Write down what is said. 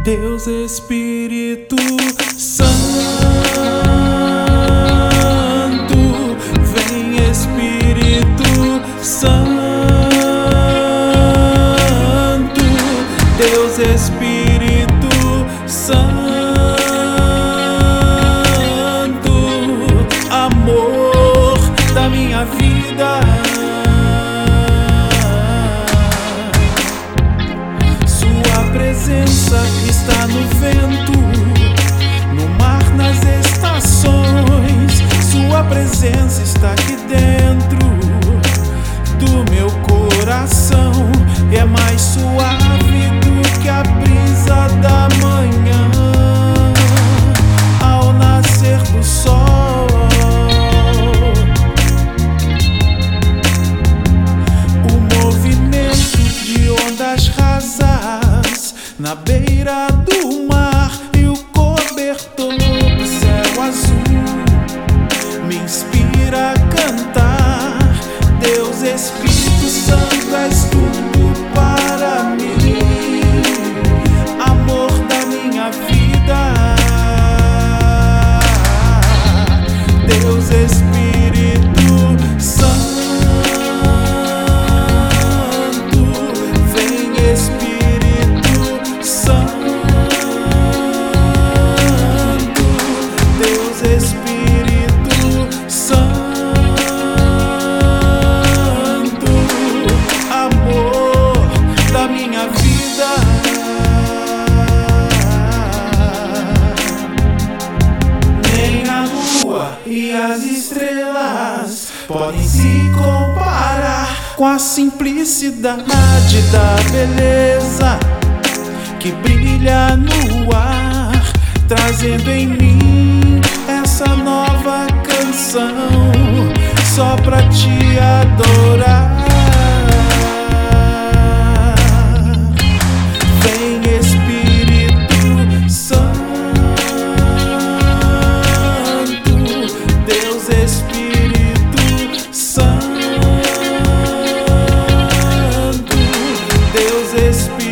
Deus Espírito Santo, vem Espírito Santo, Deus Espírito Santo, amor da minha vida. Sua presença está no vento, no mar, nas estações. Sua presença está aqui dentro do meu coração. É mais suave do que a brisa da manhã ao nascer do sol. O movimento de ondas rasas na beira do mar e o cobertor do céu azul me inspira a cantar. Deus Espírito Santo, és tudo para mim, amor da minha vida. Deus Espírito Santo, vem Espírito Santo, Deus Espírito Santo, amor da minha vida. Nem a lua e as estrelas podem se comparar com a simplicidade da beleza que brilha no ar, trazendo em mim essa nova canção só pra te adorar. Vem Espírito Santo, Deus Espírito Santo, Deus Espírito